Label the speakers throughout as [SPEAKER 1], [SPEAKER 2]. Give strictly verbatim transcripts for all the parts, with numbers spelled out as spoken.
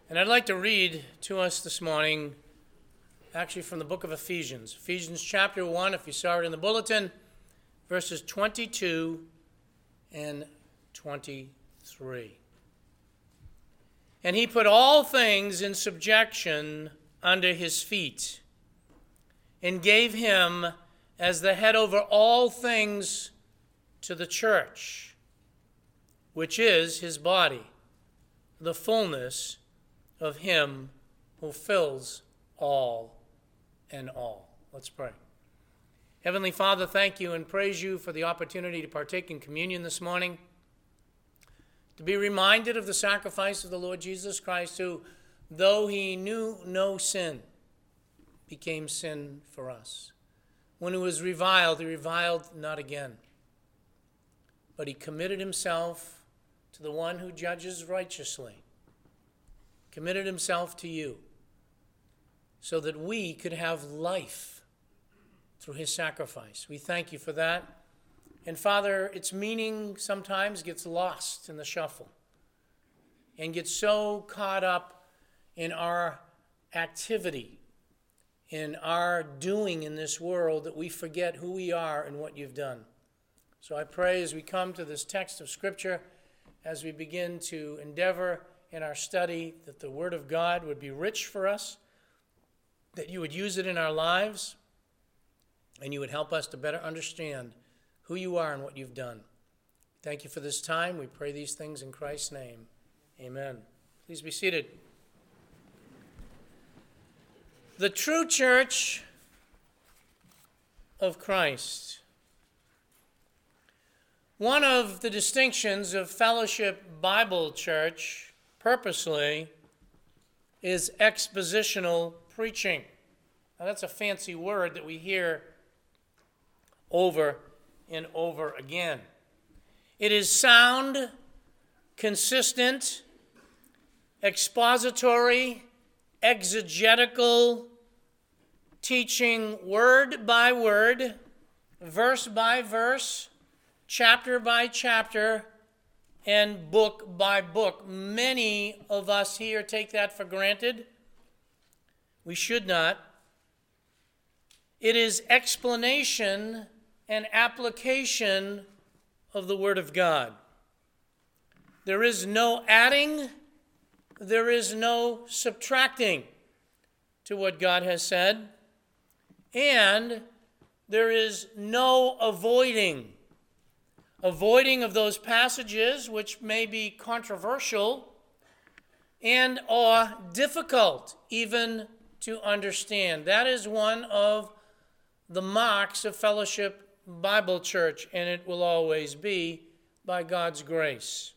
[SPEAKER 1] And I'd like to read to us this morning, actually from the book of Ephesians. Ephesians chapter one, if you saw it in the bulletin, verses twenty-two and twenty-three. And he put all things in subjection under his feet, and gave him as the head over all things to the church, which is his body, the fullness of him who fills all in all. Let's pray. Heavenly Father, thank you and praise you for the opportunity to partake in communion this morning, to be reminded of the sacrifice of the Lord Jesus Christ, who, though he knew no sin, became sin for us. When he was reviled, he reviled not again, but he committed himself to the one who judges righteously, committed himself to you, so that we could have life through his sacrifice. We thank you for that. And Father, its meaning sometimes gets lost in the shuffle and gets so caught up in our activity, in our doing in this world, that we forget who we are and what you've done. So I pray as we come to this text of Scripture, as we begin to endeavor in our study, that the Word of God would be rich for us, that you would use it in our lives, and you would help us to better understand who you are and what you've done. Thank you for this time. We pray these things in Christ's name. Amen. Please be seated. The true church of Christ. One of the distinctions of Fellowship Bible Church, purposely, is expositional preaching. Now, that's a fancy word that we hear over and over again. It is sound, consistent, expository, exegetical teaching, word by word, verse by verse, chapter by chapter, and book by book. Many of us here take that for granted. We should not. It is explanation and application of the Word of God. There is no adding, there is no subtracting to what God has said, and there is no avoiding. Avoiding of those passages which may be controversial and or difficult even to understand. That is one of the marks of Fellowship Bible Church, and it will always be by God's grace.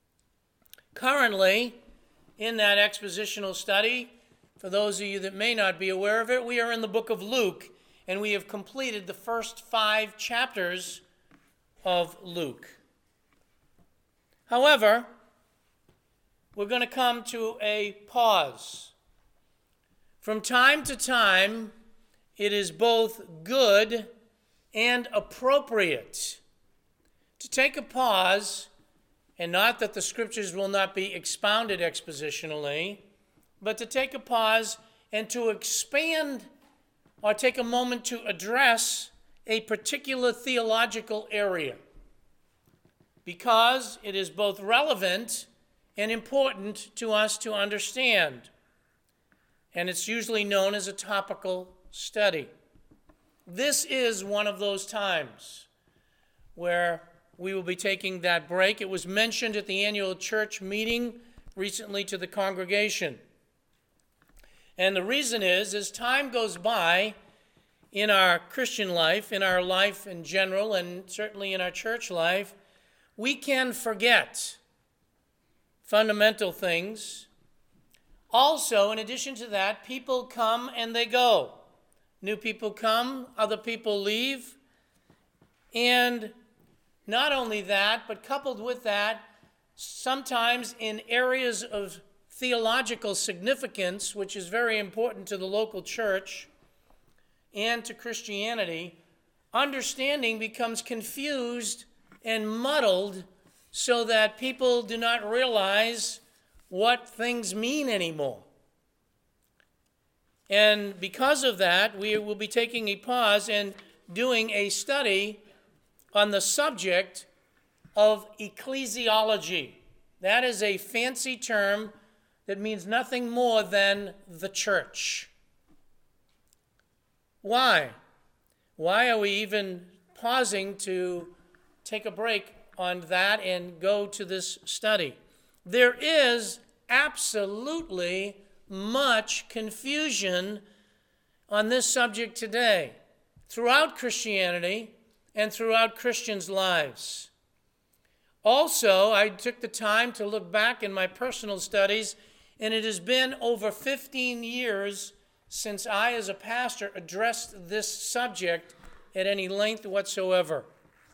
[SPEAKER 1] Currently, in that expositional study, for those of you that may not be aware of it, we are in the book of Luke, and we have completed the first five chapters of Luke. However, we're going to come to a pause. From time to time, it is both good and appropriate to take a pause, and not that the Scriptures will not be expounded expositionally, but to take a pause and to expand or take a moment to address a particular theological area, because it is both relevant and important to us to understand. And it's usually known as a topical study. This is one of those times where we will be taking that break. It was mentioned at the annual church meeting recently to the congregation. And the reason is, as time goes by, in our Christian life, in our life in general, and certainly in our church life, we can forget fundamental things. Also, in addition to that, people come and they go. New people come, other people leave. And not only that, but coupled with that, sometimes in areas of theological significance, which is very important to the local church and to Christianity, understanding becomes confused and muddled so that people do not realize what things mean anymore. And because of that, we will be taking a pause and doing a study on the subject of ecclesiology. That is a fancy term that means nothing more than the church. Why? Why are we even pausing to take a break on that and go to this study? There is absolutely much confusion on this subject today throughout Christianity and throughout Christians' lives. Also, I took the time to look back in my personal studies, and it has been over fifteen years since I, as a pastor, addressed this subject at any length whatsoever.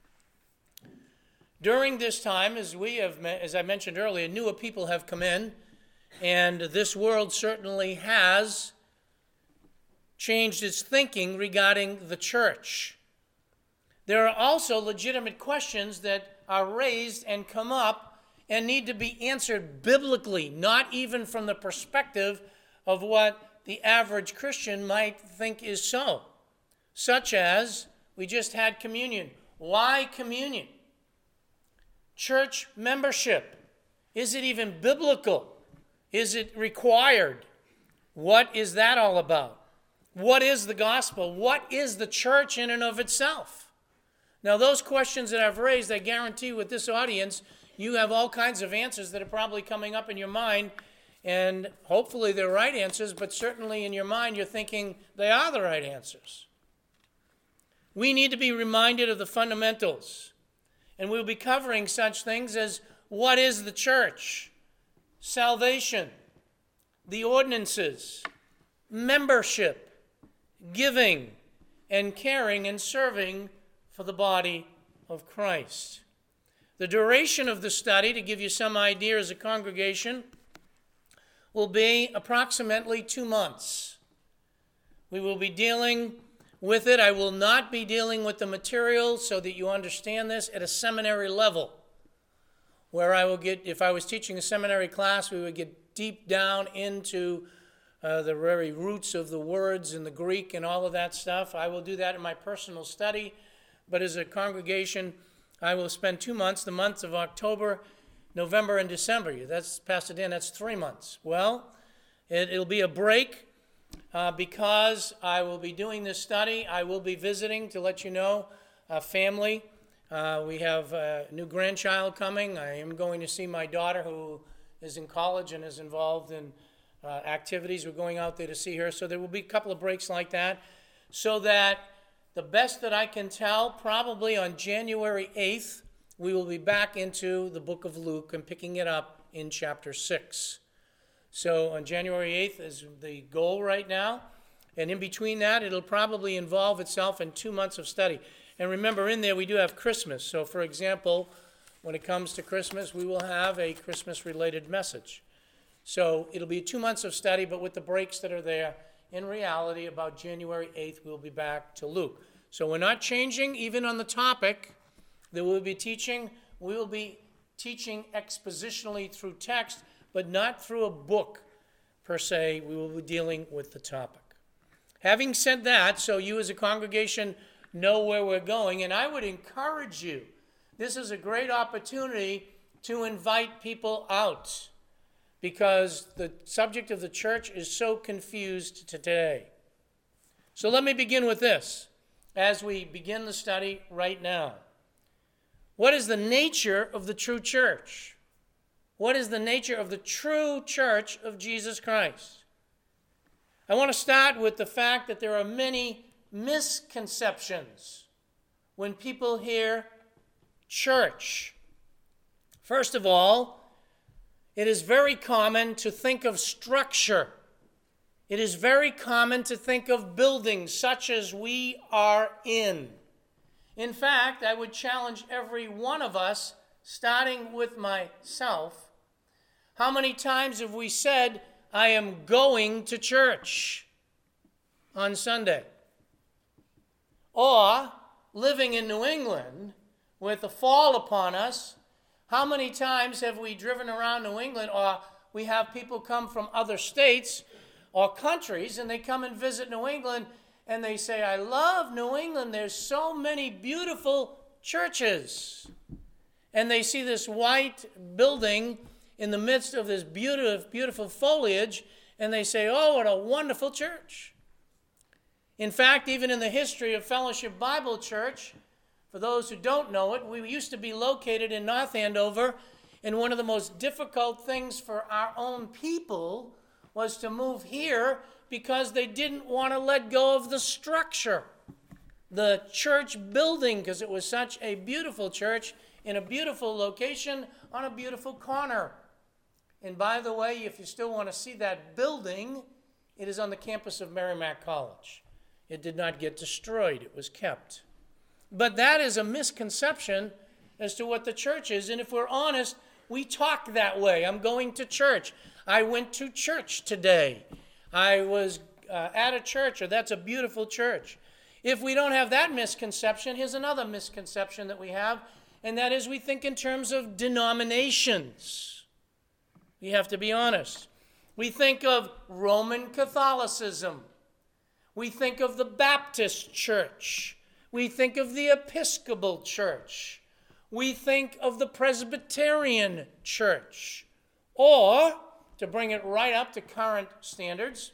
[SPEAKER 1] During this time, as we have, as I mentioned earlier, newer people have come in, and this world certainly has changed its thinking regarding the church. There are also legitimate questions that are raised and come up and need to be answered biblically, not even from the perspective of what the average Christian might think is so. Such as, we just had communion. Why communion? Church membership. Is it even biblical? Is it required? What is that all about? What is the gospel? What is the church in and of itself? Now, those questions that I've raised, I guarantee with this audience, you have all kinds of answers that are probably coming up in your mind, and hopefully they're right answers, but certainly in your mind you're thinking they are the right answers. We need to be reminded of the fundamentals, and we'll be covering such things as what is the church, salvation, the ordinances, membership, giving, and caring and serving for the body of Christ. The duration of the study, to give you some idea as a congregation, will be approximately two months. We will be dealing with it. I will not be dealing with the material so that you understand this at a seminary level, where I will get, if I was teaching a seminary class, we would get deep down into uh, the very roots of the words in the Greek and all of that stuff. I will do that in my personal study. But as a congregation, I will spend two months, the months of October, November, and December. That's, Pastor Dan, that's three months. Well, it, it'll be a break uh, because I will be doing this study. I will be visiting, to let you know, a family. Uh, we have a new grandchild coming. I am going to see my daughter, who is in college and is involved in uh, activities. We're going out there to see her. So there will be a couple of breaks like that, so that the best that I can tell, probably on January eighth, we will be back into the book of Luke and picking it up in chapter six. So on January eighth is the goal right now. And in between that, it'll probably involve itself in two months of study. And remember, in there we do have Christmas. So for example, when it comes to Christmas, we will have a Christmas-related message. So it'll be two months of study, but with the breaks that are there, in reality, about January eighth, we'll be back to Luke. So we're not changing even on the topic that we'll be teaching. We will be teaching expositionally through text, but not through a book per se. We will be dealing with the topic. Having said that, so you as a congregation know where we're going, and I would encourage you, this is a great opportunity to invite people out, because the subject of the church is so confused today. So let me begin with this as we begin the study right now. What is the nature of the true church? What is the nature of the true church of Jesus Christ? I want to start with the fact that there are many misconceptions when people hear church. First of all, it is very common to think of structure. It is very common to think of buildings such as we are in. In fact, I would challenge every one of us, starting with myself, how many times have we said, I am going to church on Sunday? Or, living in New England with the fall upon us, how many times have we driven around New England or we have people come from other states or countries, and they come and visit New England, and they say, I love New England. There's so many beautiful churches. And they see this white building in the midst of this beautiful, beautiful foliage, and they say, oh, what a wonderful church. In fact, even in the history of Fellowship Bible Church, for those who don't know it, we used to be located in North Andover, and one of the most difficult things for our own people was to move here because they didn't want to let go of the structure, the church building, because it was such a beautiful church in a beautiful location on a beautiful corner. And by the way, if you still want to see that building, it is on the campus of Merrimack College. It did not get destroyed. It was kept. But that is a misconception as to what the church is. And if we're honest, we talk that way. I'm going to church. I went to church today. I was uh, at a church, or that's a beautiful church. If we don't have that misconception, here's another misconception that we have, and that is we think in terms of denominations. We have to be honest. We think of Roman Catholicism. We think of the Baptist Church. We think of the Episcopal Church. We think of the Presbyterian Church. Or, to bring it right up to current standards,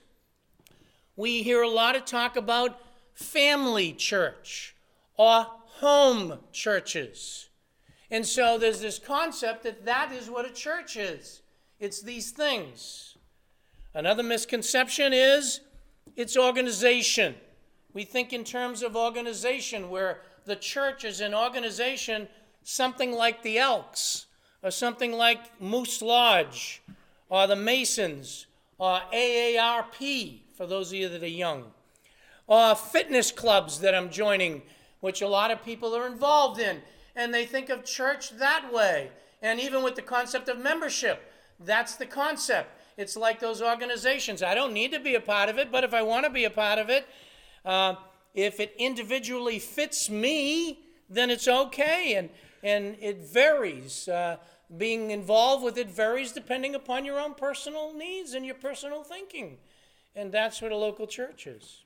[SPEAKER 1] we hear a lot of talk about family church or home churches. And so there's this concept that that is what a church is. It's these things. Another misconception is it's organization. We think in terms of organization, where the church is an organization, something like the Elks, or something like Moose Lodge, or the Masons, or A A R P, for those of you that are young, or fitness clubs that I'm joining, which a lot of people are involved in, and they think of church that way. And even with the concept of membership, that's the concept. It's like those organizations. I don't need to be a part of it, but if I want to be a part of it, uh, if it individually fits me, then it's okay, and, and it varies. Uh, being involved with it varies depending upon your own personal needs and your personal thinking, and that's what a local church is.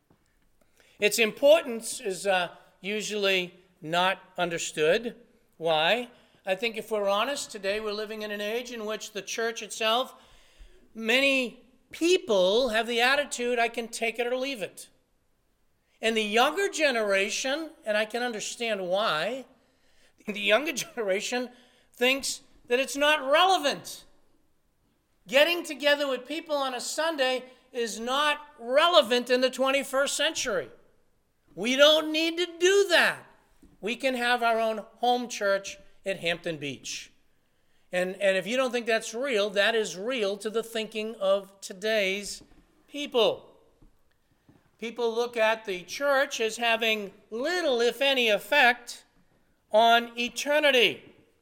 [SPEAKER 1] Its importance is uh, usually not understood. Why? I think if we're honest, today we're living in an age in which the church itself, many people have the attitude, I can take it or leave it. And the younger generation, and I can understand why, the younger generation thinks that it's not relevant. Getting together with people on a Sunday is not relevant in the twenty-first century. We don't need to do that. We can have our own home church at Hampton Beach. And, and if you don't think that's real, that is real to the thinking of today's people. People look at the church as having little, if any, effect on eternity.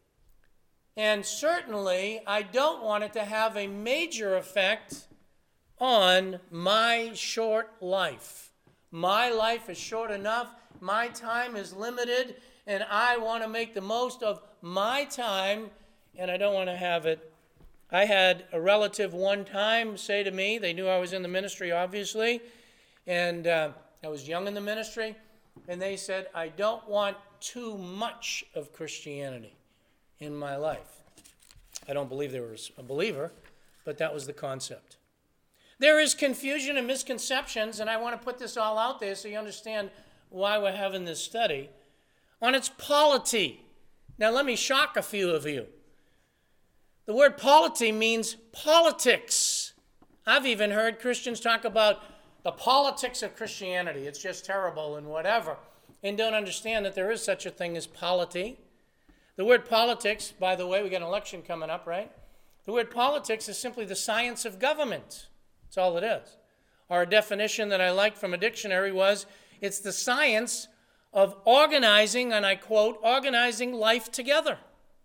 [SPEAKER 1] And certainly, I don't want it to have a major effect on my short life. My life is short enough, my time is limited, and I want to make the most of my time, and I don't want to have it. I had a relative one time say to me, they knew I was in the ministry, obviously, and uh, I was young in the ministry, and they said, I don't want too much of Christianity in my life. I don't believe they were a believer, but that was the concept. There is confusion and misconceptions, and I want to put this all out there so you understand why we're having this study, on its polity. Now let me shock a few of you. The word polity means politics. I've even heard Christians talk about the politics of Christianity. It's just terrible and whatever, and don't understand that there is such a thing as polity. The word politics, by the way, we got an election coming up, right? The word politics is simply the science of government. That's all it is. Or a definition that I liked from a dictionary was, it's the science of organizing, and I quote, organizing life together.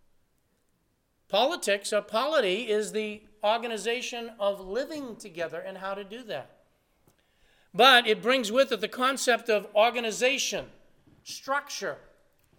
[SPEAKER 1] Politics, or polity, is the organization of living together and how to do that. But it brings with it the concept of organization, structure,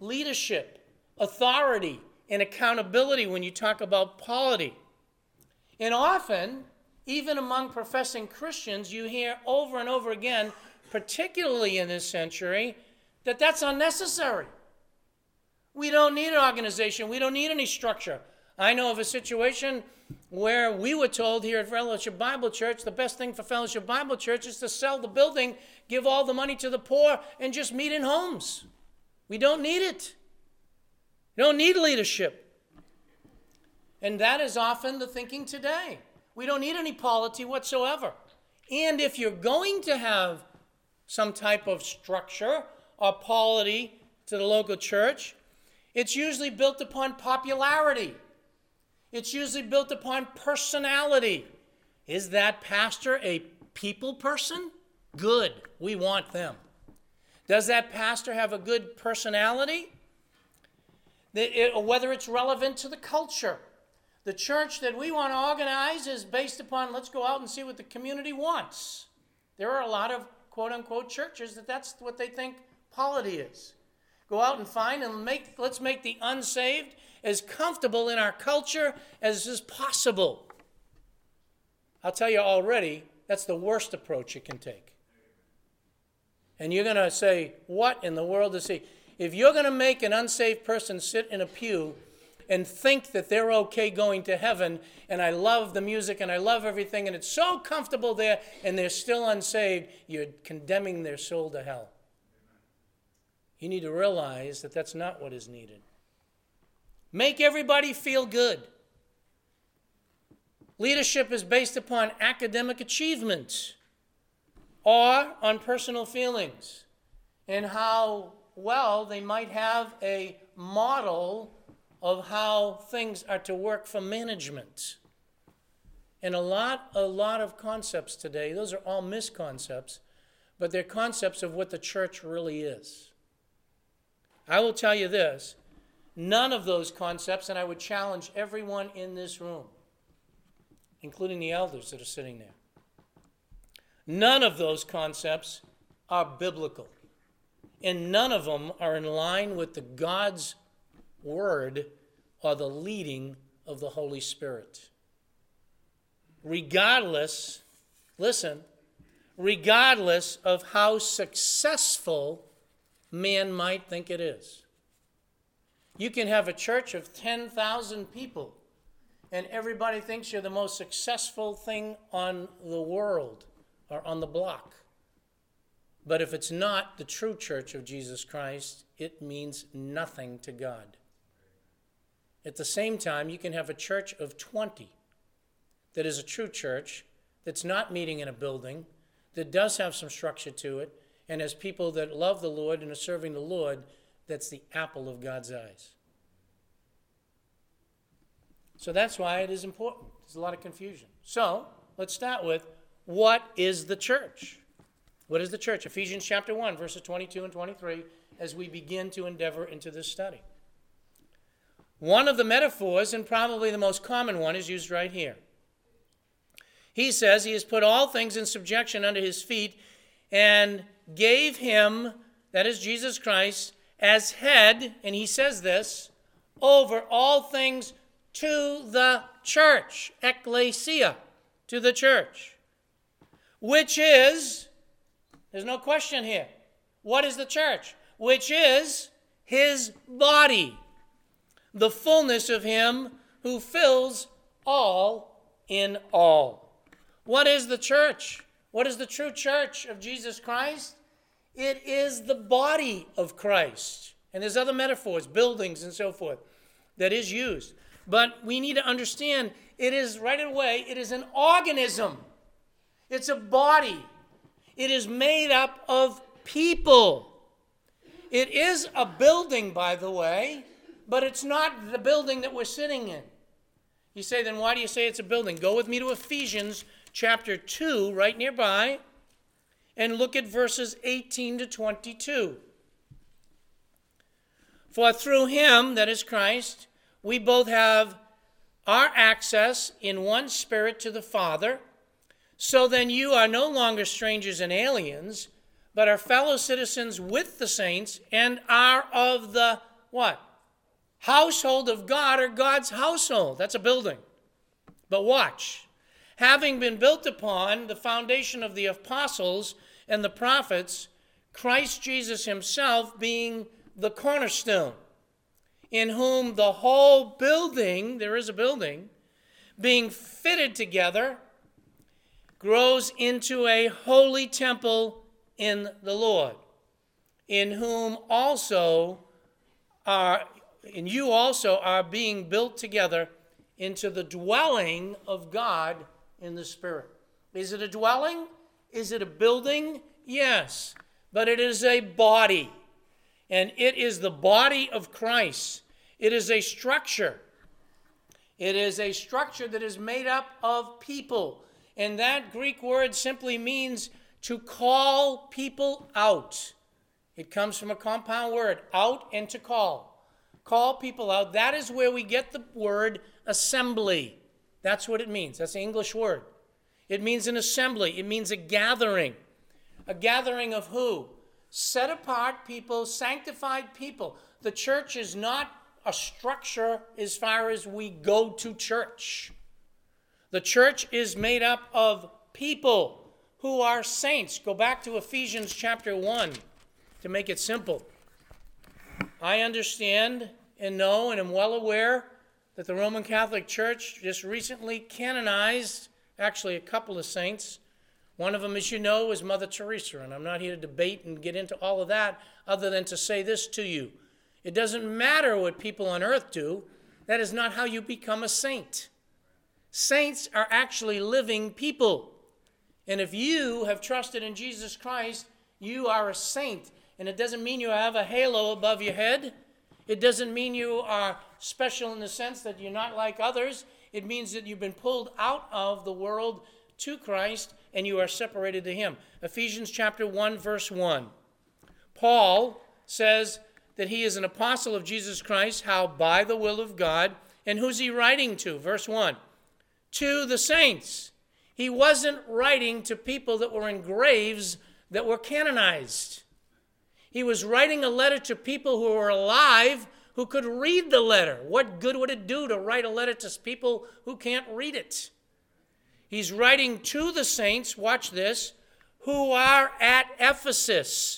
[SPEAKER 1] leadership, authority, and accountability when you talk about polity. And often, even among professing Christians, you hear over and over again, particularly in this century, that that's unnecessary. We don't need an organization. We don't need any structure. I know of a situation where we were told here at Fellowship Bible Church, the best thing for Fellowship Bible Church is to sell the building, give all the money to the poor, and just meet in homes. We don't need it. We don't need leadership. And that is often the thinking today. We don't need any polity whatsoever. And if you're going to have some type of structure or polity to the local church, it's usually built upon popularity. It's usually built upon personality. Is that pastor a people person? Good. We want them. Does that pastor have a good personality? Whether it's relevant to the culture. The church that we want to organize is based upon, let's go out and see what the community wants. There are a lot of quote-unquote churches that that's what they think polity is. Go out and find and make, let's make the unsaved as comfortable in our culture as is possible. I'll tell you already, that's the worst approach you can take. And you're going to say, what in the world is he? If you're going to make an unsaved person sit in a pew and think that they're okay going to heaven, and I love the music and I love everything, and it's so comfortable there, and they're still unsaved, you're condemning their soul to hell. You need to realize that that's not what is needed. Make everybody feel good. Leadership is based upon academic achievement or on personal feelings and how well they might have a model of how things are to work for management. And a lot, a lot of concepts today, those are all misconcepts, but they're concepts of what the church really is. I will tell you this, none of those concepts, and I would challenge everyone in this room, including the elders that are sitting there, none of those concepts are biblical. And none of them are in line with the God's word or the leading of the Holy Spirit. Regardless, listen, regardless of how successful man might think it is. You can have a church of ten thousand people and everybody thinks you're the most successful thing on the world or on the block. But if it's not the true church of Jesus Christ, it means nothing to God. At the same time, you can have a church of twenty that is a true church, that's not meeting in a building, that does have some structure to it, and has people that love the Lord and are serving the Lord, that's the apple of God's eyes. So that's why it is important. There's a lot of confusion. So let's start with, what is the church? What is the church? Ephesians chapter one, verses twenty-two and twenty-three, as we begin to endeavor into this study. One of the metaphors, and probably the most common one, is used right here. He says he has put all things in subjection under his feet and gave him, that is Jesus Christ, as head, and he says this, over all things to the church, ecclesia, to the church, which is, there's no question here, what is the church? Which is his body, the fullness of him who fills all in all. What is the church? What is the true church of Jesus Christ? It is the body of Christ. And there's other metaphors, buildings and so forth, that is used. But we need to understand, it is, right away, it is an organism. It's a body. It is made up of people. It is a building, by the way, but it's not the building that we're sitting in. You say, then why do you say it's a building? Go with me to Ephesians chapter two, right nearby, and look at verses eighteen to twenty-two. For through him, that is Christ, we both have our access in one spirit to the Father. So then you are no longer strangers and aliens, but are fellow citizens with the saints and are of the, what? Household of God, or God's household. That's a building. But watch. Having been built upon the foundation of the apostles and the prophets, Christ Jesus himself being the cornerstone, in whom the whole building, there is a building, being fitted together, grows into a holy temple in the Lord, in whom also are, and you also are being built together into the dwelling of God in the Spirit. Is it a dwelling? Is it a building? Yes, but it is a body, and it is the body of Christ. It is a structure. It is a structure that is made up of people, and that Greek word simply means to call people out. It comes from a compound word, out and to call. Call people out. That is where we get the word assembly. That's what it means. That's the English word. It means an assembly. It means a gathering. A gathering of who? Set apart people, sanctified people. The church is not a structure as far as we go to church. The church is made up of people who are saints. Go back to Ephesians chapter one to make it simple. I understand and know and am well aware that the Roman Catholic Church just recently canonized actually a couple of saints. One of them, as you know, is Mother Teresa, and I'm not here to debate and get into all of that other than to say this to you. It doesn't matter what people on earth do. That is not how you become a saint. Saints are actually living people. And if you have trusted in Jesus Christ, you are a saint. And it doesn't mean you have a halo above your head. It doesn't mean you are special in the sense that you're not like others. It means that you've been pulled out of the world to Christ and you are separated to him. Ephesians chapter one, verse one. Paul says that he is an apostle of Jesus Christ, how by the will of God. And who's he writing to? Verse one. To the saints. He wasn't writing to people that were in graves that were canonized. He was writing a letter to people who were alive who could read the letter. What good would it do to write a letter to people who can't read it? He's writing to the saints, watch this, who are at Ephesus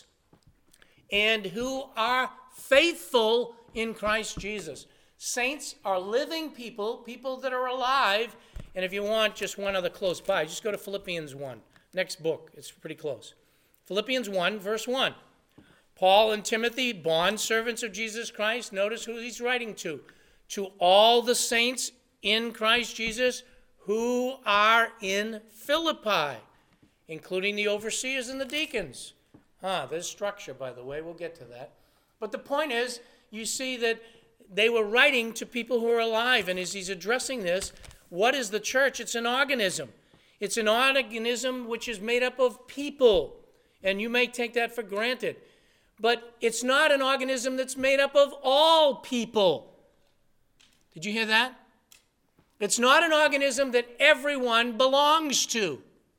[SPEAKER 1] and who are faithful in Christ Jesus. Saints are living people, people that are alive. And if you want just one other close by, just go to Philippians one. Next book, it's pretty close. Philippians one, verse one. Paul and Timothy, bondservants of Jesus Christ. Notice who he's writing to. To all the saints in Christ Jesus who are in Philippi, including the overseers and the deacons. Ah, there's structure, by the way. We'll get to that. But the point is, you see that they were writing to people who are alive. And as he's addressing this, what is the church? It's an organism. It's an organism which is made up of people. And you may take that for granted. But it's not an organism that's made up of all people. Did you hear that? It's not an organism that everyone belongs to.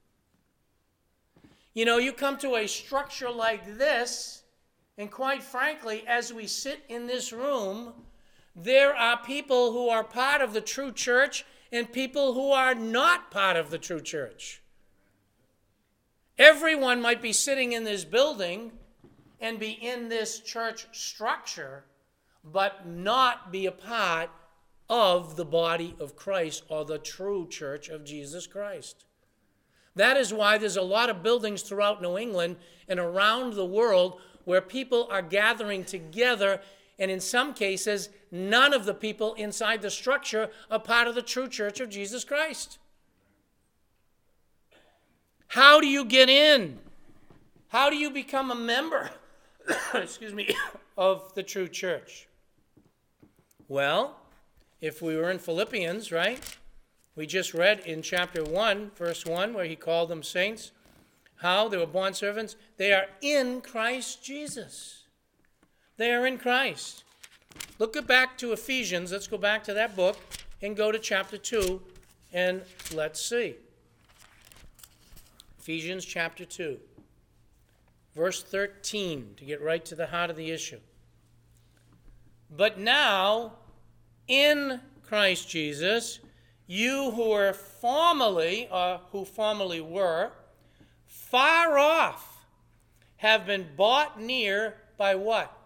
[SPEAKER 1] You know, you come to a structure like this, and quite frankly, as we sit in this room, there are people who are part of the true church and people who are not part of the true church. Everyone might be sitting in this building and be in this church structure, but not be a part of the body of Christ or the true church of Jesus Christ. That is why there's a lot of buildings throughout New England and around the world where people are gathering together, and in some cases, none of the people inside the structure are part of the true church of Jesus Christ. How do you get in? How do you become a member, excuse me, of the true church? Well, if we were in Philippians, right? We just read in chapter one, verse one, where he called them saints. How? They were bondservants. They are in Christ Jesus. They are in Christ. Look back to Ephesians. Let's go back to that book and go to chapter two, and let's see. Ephesians chapter two, verse thirteen, to get right to the heart of the issue. But now, in Christ Jesus, You who were formerly, or who formerly were, far off, have been bought near by what?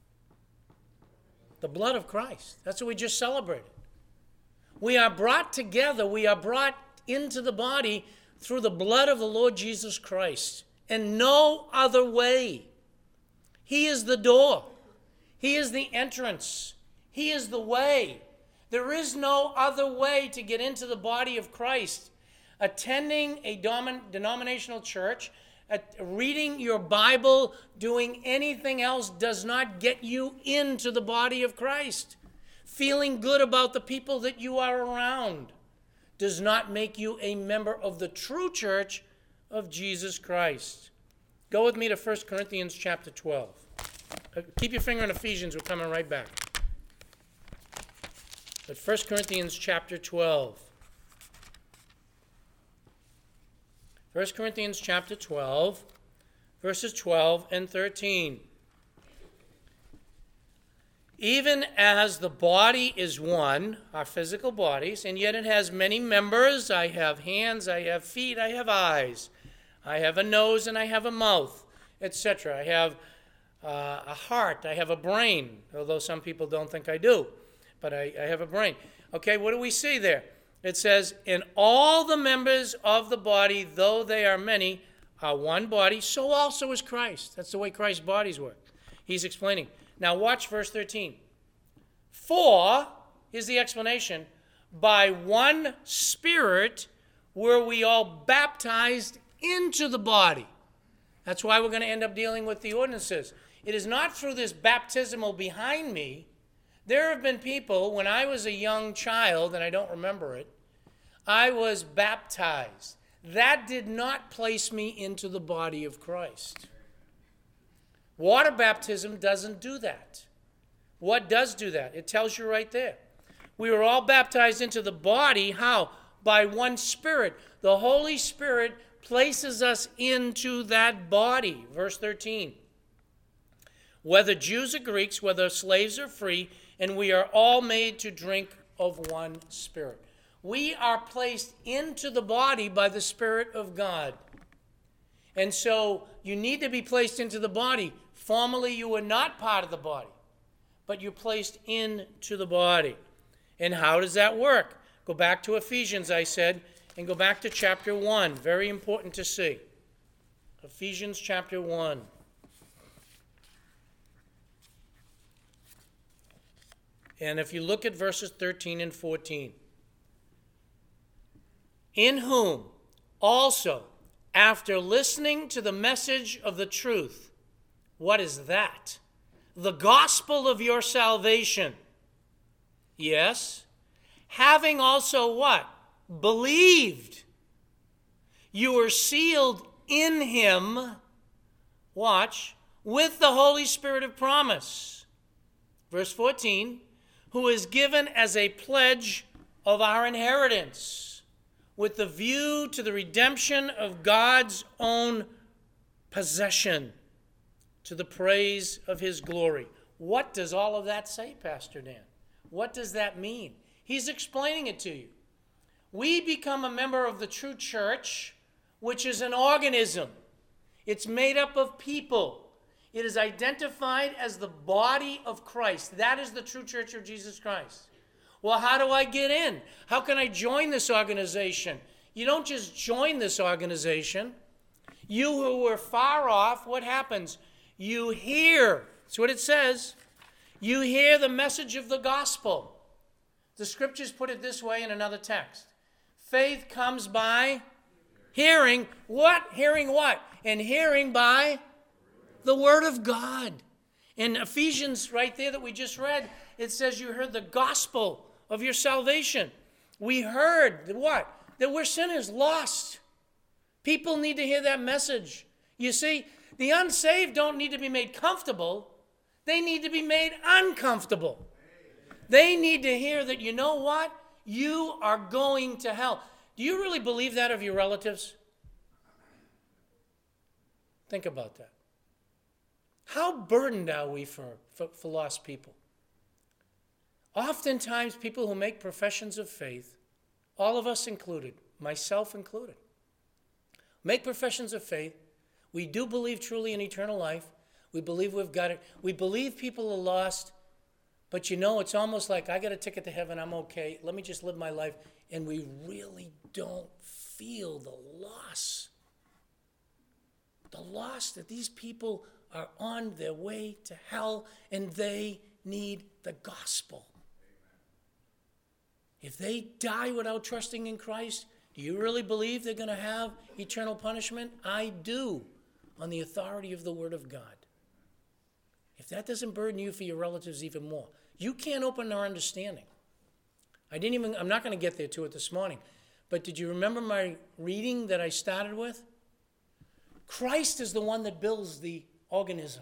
[SPEAKER 1] The blood of Christ. That's what we just celebrated. We are brought together, we are brought into the body through the blood of the Lord Jesus Christ, and no other way. He is the door. He is the entrance. He is the way. There is no other way to get into the body of Christ. Attending a domin- denominational church, at reading your Bible, doing anything else does not get you into the body of Christ. Feeling good about the people that you are around does not make you a member of the true church of Jesus Christ. Go with me to First Corinthians chapter twelve. Keep your finger in Ephesians. We're coming right back. But First Corinthians chapter twelve. First Corinthians chapter twelve, verses twelve and thirteen. Even as the body is one, our physical bodies, and yet it has many members. I have hands, I have feet, I have eyes. I have a nose and I have a mouth, et cetera. I have uh, a heart, I have a brain, although some people don't think I do, but I, I have a brain. Okay, what do we see there? It says, in all the members of the body, though they are many, are one body, so also is Christ. That's the way Christ's bodies work. He's explaining. Now watch verse thirteen. For, here's the explanation, by one Spirit were we all baptized into the body. That's why we're going to end up dealing with the ordinances. It is not through this baptismal behind me. There have been people, when I was a young child, and I don't remember it, I was baptized. That did not place me into the body of Christ. Water baptism doesn't do that. What does do that? It tells you right there. We were all baptized into the body. How? By one Spirit. The Holy Spirit places us into that body. Verse thirteen. Whether Jews or Greeks, whether slaves or free, and we are all made to drink of one Spirit. We are placed into the body by the Spirit of God. And so you need to be placed into the body. Formerly you were not part of the body, but you're placed into the body. And how does that work? Go back to Ephesians, I said, and go back to chapter one. Very important to see. Ephesians chapter one. And if you look at verses thirteen and fourteen. In whom also, after listening to the message of the truth, what is that? The gospel of your salvation. Yes. Having also what? Believed. You were sealed in him, watch, with the Holy Spirit of promise. Verse fourteen, who is given as a pledge of our inheritance, with the view to the redemption of God's own possession, to the praise of his glory. What does all of that say, Pastor Dan? What does that mean? He's explaining it to you. We become a member of the true church, which is an organism. It's made up of people. It is identified as the body of Christ. That is the true church of Jesus Christ. Well, how do I get in? How can I join this organization? You don't just join this organization. You who were far off, what happens? You hear. That's what it says. You hear the message of the gospel. The scriptures put it this way in another text. Faith comes by hearing. What? Hearing what? And hearing by the word of God. In Ephesians right there that we just read, it says you heard the gospel of your salvation. We heard that what? That we're sinners, lost. People need to hear that message. You see, the unsaved don't need to be made comfortable. They need to be made uncomfortable. They need to hear that, you know what? You are going to hell. Do you really believe that of your relatives? Think about that. How burdened are we for, for, for lost people? Oftentimes, people who make professions of faith all of us included, myself included, make professions of faith. We do believe truly in eternal life. We believe we've got it. We believe people are lost. But you know, it's almost like I got a ticket to heaven. I'm okay. Let me just live my life. And we really don't feel the loss. The loss that these people are on their way to hell and they need the gospel. If they die without trusting in Christ, do you really believe they're going to have eternal punishment? I do, on the authority of the Word of God. If that doesn't burden you for your relatives even more, you can't open our understanding. I didn't even, I'm not going to get there to it this morning, but did you remember my reading that I started with? Christ is the one that builds the organism.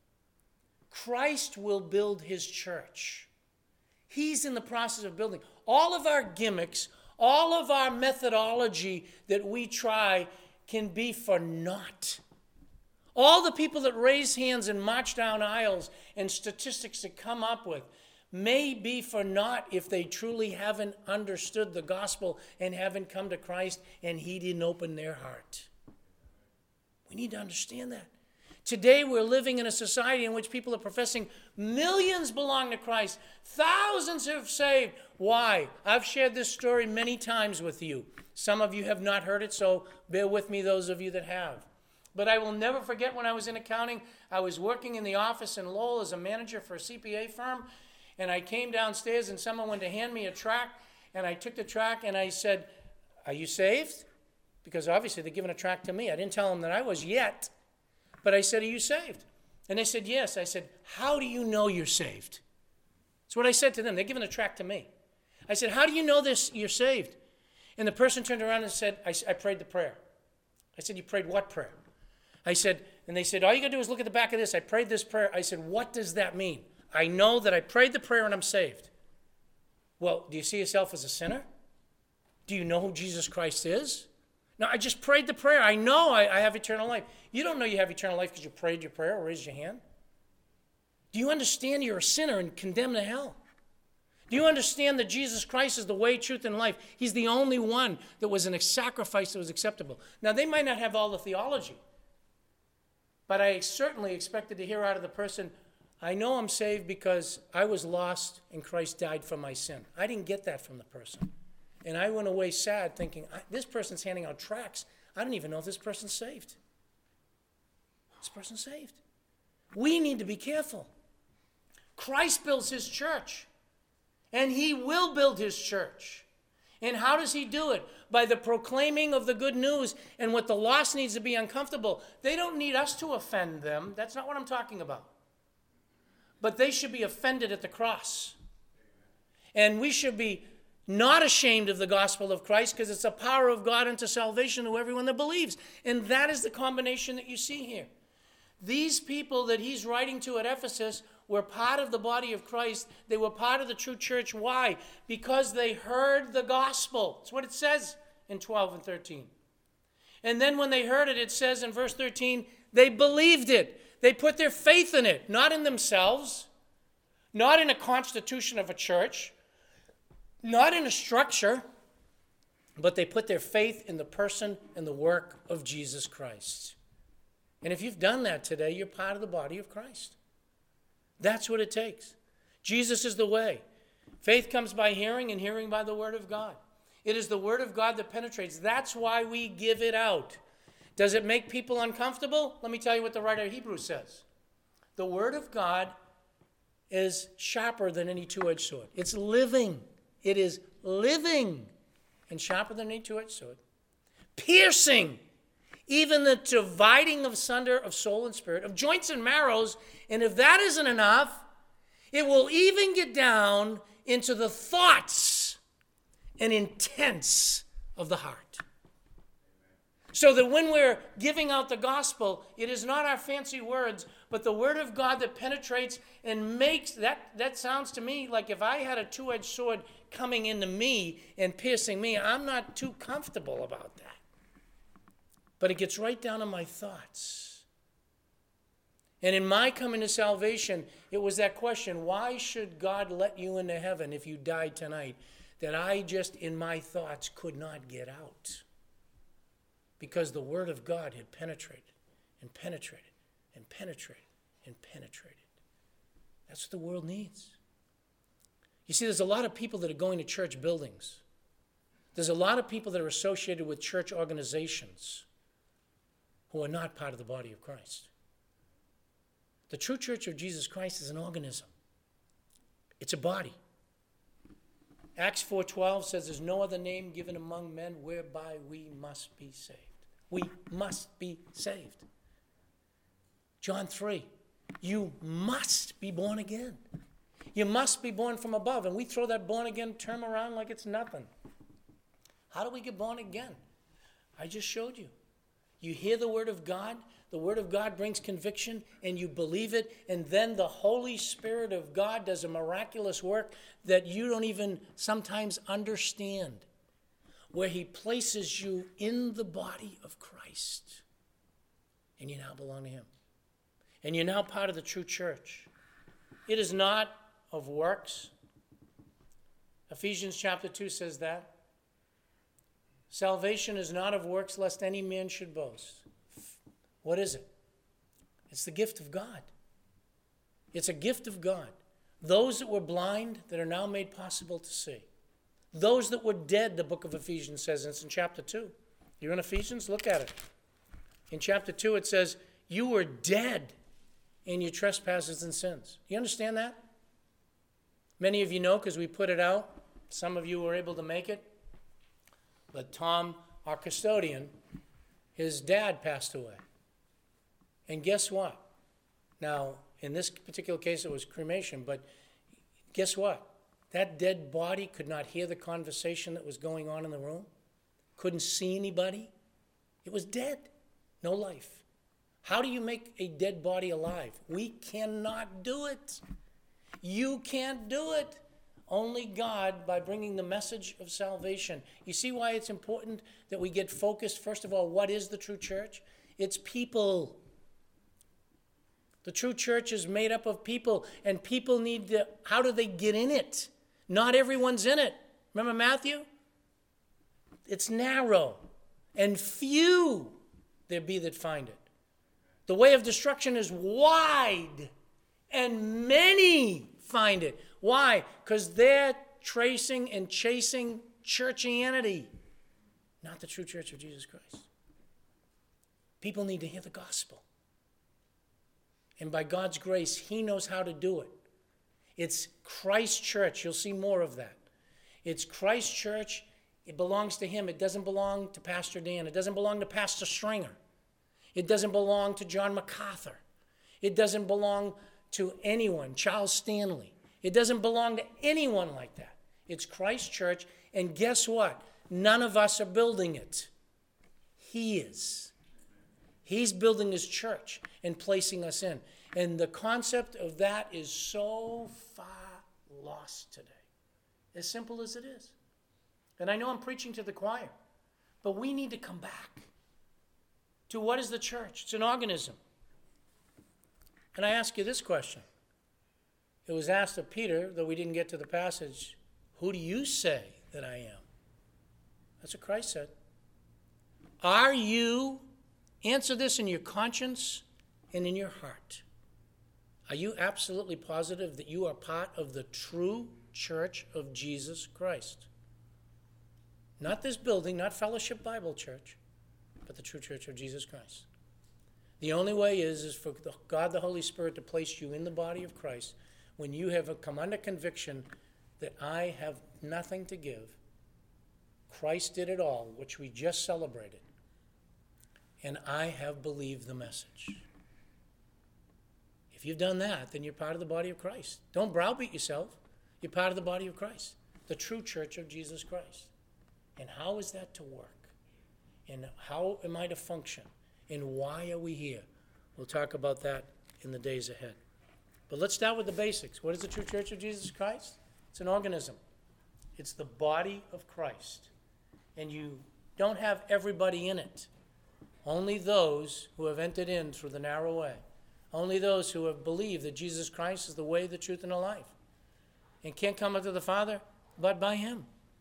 [SPEAKER 1] Christ will build his church. He's in the process of building. All of our gimmicks, all of our methodology that we try can be for naught. All the people that raise hands and march down aisles and statistics that come up with may be for naught if they truly haven't understood the gospel and haven't come to Christ and he didn't open their heart. We need to understand that. Today we're living in a society in which people are professing millions belong to Christ. Thousands have saved. Why? I've shared this story many times with you. Some of you have not heard it, so bear with me, those of you that have. But I will never forget when I was in accounting, I was working in the office in Lowell as a manager for a C P A firm, and I came downstairs and someone went to hand me a tract, and I took the tract and I said, "Are you saved?" Because obviously they're giving a tract to me. I didn't tell them that I was yet. But I said, "Are you saved?" And they said, "Yes." I said, "How do you know you're saved?" That's what I said to them. They're giving a tract to me. I said, "How do you know this? You're saved?" And the person turned around and said, I, I prayed the prayer. I said, "You prayed what prayer?" I said, and they said, "All you got to do is look at the back of this. I prayed this prayer." I said, "What does that mean?" "I know that I prayed the prayer and I'm saved." "Well, do you see yourself as a sinner? Do you know who Jesus Christ is?" "No, I just prayed the prayer. I know I, I have eternal life." You don't know you have eternal life because you prayed your prayer or raised your hand. Do you understand you're a sinner and condemned to hell? Do you understand that Jesus Christ is the way, truth, and life? He's the only one that was in a sacrifice that was acceptable. Now, they might not have all the theology, but I certainly expected to hear out of the person, "I know I'm saved because I was lost and Christ died for my sin." I didn't get that from the person. And I went away sad thinking, this person's handing out tracts. I don't even know if this person's saved. This person's saved. We need to be careful. Christ builds his church. And he will build his church. And how does he do it? By the proclaiming of the good news. And what the lost needs to be uncomfortable. They don't need us to offend them. That's not what I'm talking about. But they should be offended at the cross. And we should be not ashamed of the gospel of Christ because it's the power of God unto salvation to everyone that believes. And that is the combination that you see here. These people that he's writing to at Ephesus were part of the body of Christ. They were part of the true church. Why? Because they heard the gospel. That's what it says in twelve and thirteen. And then when they heard it, it says in verse thirteen, they believed it. They put their faith in it, not in themselves, not in a constitution of a church, not in a structure, but they put their faith in the person and the work of Jesus Christ. And if you've done that today, you're part of the body of Christ. That's what it takes. Jesus is the way. Faith comes by hearing, and hearing by the word of God. It is the word of God that penetrates. That's why we give it out. Does it make people uncomfortable? Let me tell you what the writer of Hebrews says. The word of God is sharper than any two-edged sword. It's living. It is living and sharper than any two-edged sword. Piercing, even the dividing asunder of soul and spirit, of joints and marrows. And if that isn't enough, it will even get down into the thoughts and intents of the heart. So that when we're giving out the gospel, it is not our fancy words, but the word of God that penetrates and makes, that, that sounds to me like if I had a two-edged sword coming into me and piercing me, I'm not too comfortable about that. But it gets right down to my thoughts. And in my coming to salvation, it was that question, why should God let you into heaven if you died tonight? that I just, in my thoughts, could not get out. Because the Word of God had penetrated and penetrated and penetrated and penetrated. That's what the world needs. You see, there's a lot of people that are going to church buildings. There's a lot of people that are associated with church organizations who are not part of the body of Christ. The true church of Jesus Christ is an organism. It's a body. Acts four twelve says there's no other name given among men whereby we must be saved. We must be saved. John three, you must be born again. You must be born from above. And we throw that born again term around like it's nothing. How do we get born again? I just showed you. You hear the word of God, the word of God brings conviction, and you believe it, and then the Holy Spirit of God does a miraculous work that you don't even sometimes understand, where he places you in the body of Christ, and you now belong to him. And you're now part of the true church. It is not of works. Ephesians chapter two says that. Salvation is not of works, lest any man should boast. What is it? It's the gift of God. It's a gift of God. Those that were blind that are now made possible to see. Those that were dead, the book of Ephesians says, and it's in chapter two. You're in Ephesians? Look at it. In chapter two it says, you were dead in your trespasses and sins. Do you understand that? Many of you know because we put it out. Some of you were able to make it. But Tom, our custodian, his dad passed away. And guess what? Now, in this particular case, it was cremation, but guess what? That dead body could not hear the conversation that was going on in the room, couldn't see anybody. It was dead, no life. How do you make a dead body alive? We cannot do it. You can't do it. Only God, by bringing the message of salvation. You see why it's important that we get focused, first of all, what is the true church? It's people. The true church is made up of people, and people need to, how do they get in it? Not everyone's in it. Remember Matthew? It's narrow, and few there be that find it. The way of destruction is wide, and many find it. Why? Because they're tracing and chasing churchianity, not the true church of Jesus Christ. People need to hear the gospel. And by God's grace, he knows how to do it. It's Christ's church. You'll see more of that. It's Christ's church. It belongs to him. It doesn't belong to Pastor Dan. It doesn't belong to Pastor Stringer. It doesn't belong to John MacArthur. It doesn't belong to anyone, Charles Stanley. It doesn't belong to anyone like that. It's Christ's church, and guess what? None of us are building it. He is. He's building his church and placing us in. And the concept of that is so far lost today. As simple as it is. And I know I'm preaching to the choir, but we need to come back to what is the church? It's an organism. And I ask you this question. It was asked of Peter, though we didn't get to the passage, who do you say that I am? That's what Christ said. Are you, answer this in your conscience and in your heart. Are you absolutely positive that you are part of the true church of Jesus Christ? Not this building, not Fellowship Bible Church, but the true church of Jesus Christ. The only way is, is for God the Holy Spirit to place you in the body of Christ when you have come under conviction that I have nothing to give. Christ did it all, which we just celebrated. And I have believed the message. If you've done that, then you're part of the body of Christ. Don't browbeat yourself. You're part of the body of Christ, the true church of Jesus Christ. And how is that to work? And how am I to function? And why are we here? We'll talk about that in the days ahead. But let's start with the basics. What is the true church of Jesus Christ? It's an organism. It's the body of Christ. And you don't have everybody in it. Only those who have entered in through the narrow way. Only those who have believed that Jesus Christ is the way, the truth, and the life. And can't come unto the Father but by him.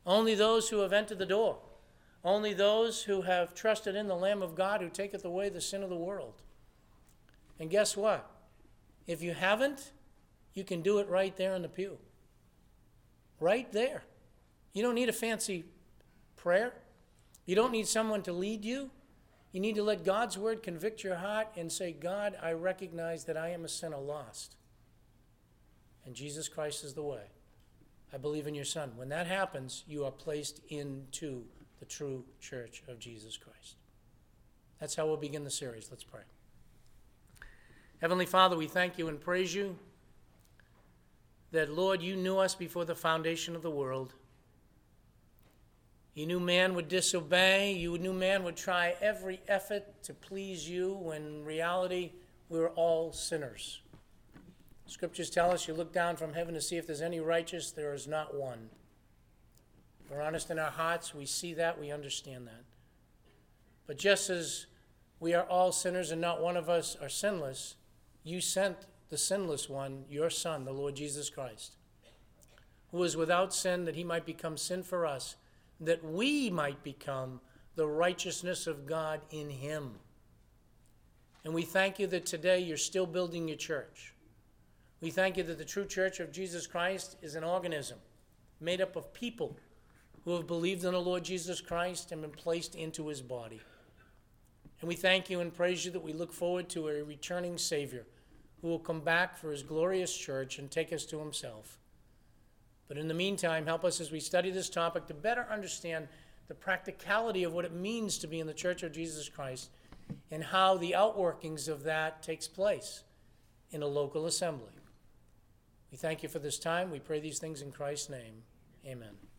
[SPEAKER 1] Only those who have entered the door. Only those who have trusted in the Lamb of God who taketh away the sin of the world. And guess what? If you haven't, you can do it right there in the pew. Right there. You don't need a fancy prayer. You don't need someone to lead you. You need to let God's word convict your heart and say, God, I recognize that I am a sinner lost. And Jesus Christ is the way. I believe in your Son. When that happens, you are placed into the true church of Jesus Christ. That's how we'll begin the series. Let's pray. Heavenly Father, we thank you and praise you that, Lord, you knew us before the foundation of the world. You knew man would disobey. You knew man would try every effort to please you, when in reality we were all sinners. Scriptures tell us you look down from heaven to see if there's any righteous. There is not one. If we're honest in our hearts, we see that, we understand that. But just as we are all sinners and not one of us are sinless, you sent the sinless one, your Son, the Lord Jesus Christ, who is without sin, that he might become sin for us, that we might become the righteousness of God in him. And we thank you that today you're still building your church. We thank you that the true church of Jesus Christ is an organism made up of people who have believed in the Lord Jesus Christ and been placed into his body. And we thank you and praise you that we look forward to a returning Savior who will come back for his glorious church and take us to himself. But in the meantime, help us as we study this topic to better understand the practicality of what it means to be in the church of Jesus Christ and how the outworkings of that takes place in a local assembly. We thank you for this time. We pray these things in Christ's name. Amen.